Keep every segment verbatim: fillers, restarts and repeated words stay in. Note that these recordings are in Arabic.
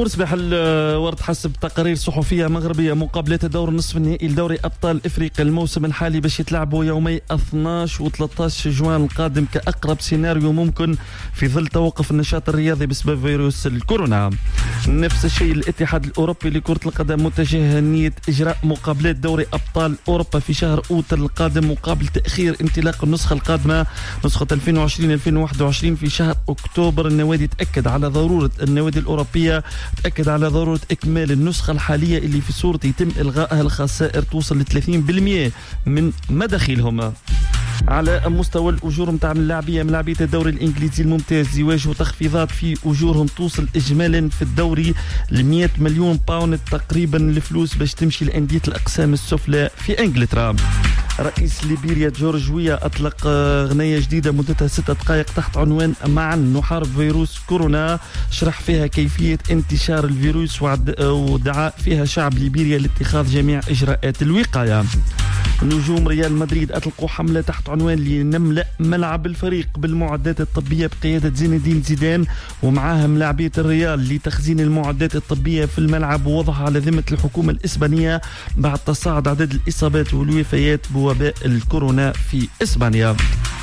بونجور صباح الورد. حسب تقارير صحفية مغربية مقابلات الدور النصف النهائي لدوري أبطال إفريقيا الموسم الحالي باش يتلعبوا يومي اثناش و ثلاثة عشر جوان القادم كأقرب سيناريو ممكن في ظل توقف النشاط الرياضي بسبب فيروس الكورونا. نفس الشيء الاتحاد الأوروبي لكرة القدم متجه نية إجراء مقابلات دوري أبطال أوروبا في شهر أوت القادم مقابل تأخير انطلاق النسخة القادمة نسخة ألفين وعشرين ألفين وواحد وعشرين في شهر أكتوبر. النوادي تأكد على ضرورة النوادي الأوروبية تأكد على ضرورة إكمال النسخة الحالية اللي في صورة يتم إلغائها الخسائر توصل ل ثلاثين بالمئة من مداخيلهم. على مستوى الأجور متاع اللاعبية من لاعبية الدوري الإنجليزي الممتاز يواجهوا تخفيضات في أجورهم توصل إجمالا في الدوري ل مئة مليون باوند تقريبا الفلوس باش تمشي لأندية الأقسام السفلى في إنجلترا. رئيس ليبيريا جورج ويا أطلق غنية جديدة مدتها ستة دقائق تحت عنوان معا نحارب فيروس كورونا، شرح فيها كيفية انتشار الفيروس ودعا فيها شعب ليبيريا لاتخاذ جميع إجراءات الوقاية. نجوم ريال مدريد أطلقوا حملة تحت عنوان لنملأ ملعب الفريق بالمعدات الطبية بقيادة زين الدين زيدان ومعاهم لاعبية الريال لتخزين المعدات الطبية في الملعب ووضعها على ذمة الحكومة الإسبانية بعد تصاعد عدد الإصابات والوفيات بوباء الكورونا في إسبانيا.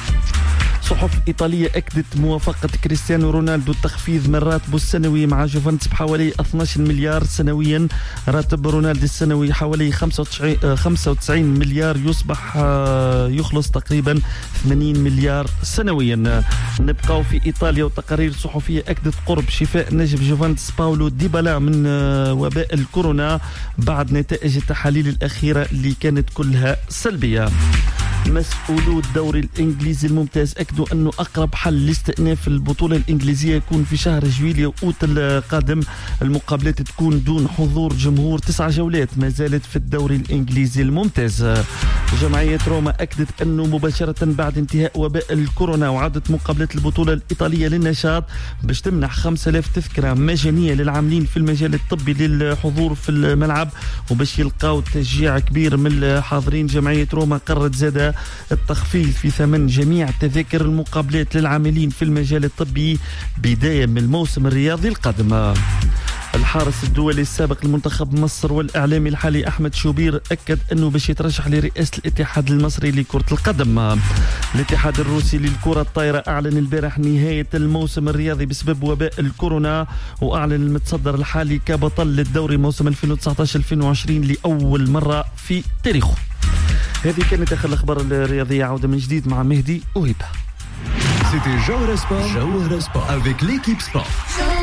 صحف إيطالية أكدت موافقة كريستيانو رونالدو تخفيض من راتبه السنوي مع جوفنتوس بحوالي اثني عشر مليار سنويا. راتب رونالدو السنوي حوالي خمسة وتسعين مليار يصبح يخلص تقريبا ثمانين مليار سنويا. نبقاو في إيطاليا وتقارير صحفية أكدت قرب شفاء نجم جوفنتوس باولو ديبالا من وباء الكورونا بعد نتائج التحاليل الأخيرة اللي كانت كلها سلبية. مسؤولو الدوري الإنجليزي الممتاز أكدوا أنه أقرب حل لاستئناف البطولة الإنجليزية يكون في شهر جويلية وأوت القادم. المقابلات تكون دون حضور جمهور، تسع جولات ما زالت في الدوري الإنجليزي الممتاز. جمعية روما أكدت أنه مباشرة بعد انتهاء وباء الكورونا وعادت مقابلات البطولة الإيطالية للنشاط باش تمنح خمسة آلاف تذكرة مجانية للعاملين في المجال الطبي للحضور في الملعب وباش يلقاو تشجيع كبير من الحاضرين. جمعية روما قررت زادة التخفيض في ثمن جميع تذاكر المقابلات للعاملين في المجال الطبي بداية من الموسم الرياضي القادم. الحارس الدولي السابق لمنتخب مصر والإعلامي الحالي أحمد شوبير أكد أنه باش يترشح لرئاسة الاتحاد المصري لكرة القدم. الاتحاد الروسي للكرة الطايرة أعلن البارح نهاية الموسم الرياضي بسبب وباء الكورونا، وأعلن المتصدر الحالي كبطل للدوري موسم ألفين وتسعة عشر ألفين وعشرين لأول مرة في تاريخه. هذه كانت آخر الأخبار الرياضية. عودة من جديد مع مهدي وهبة. C'était Jawhara Sport, Jawhara Sport avec l'équipe sport.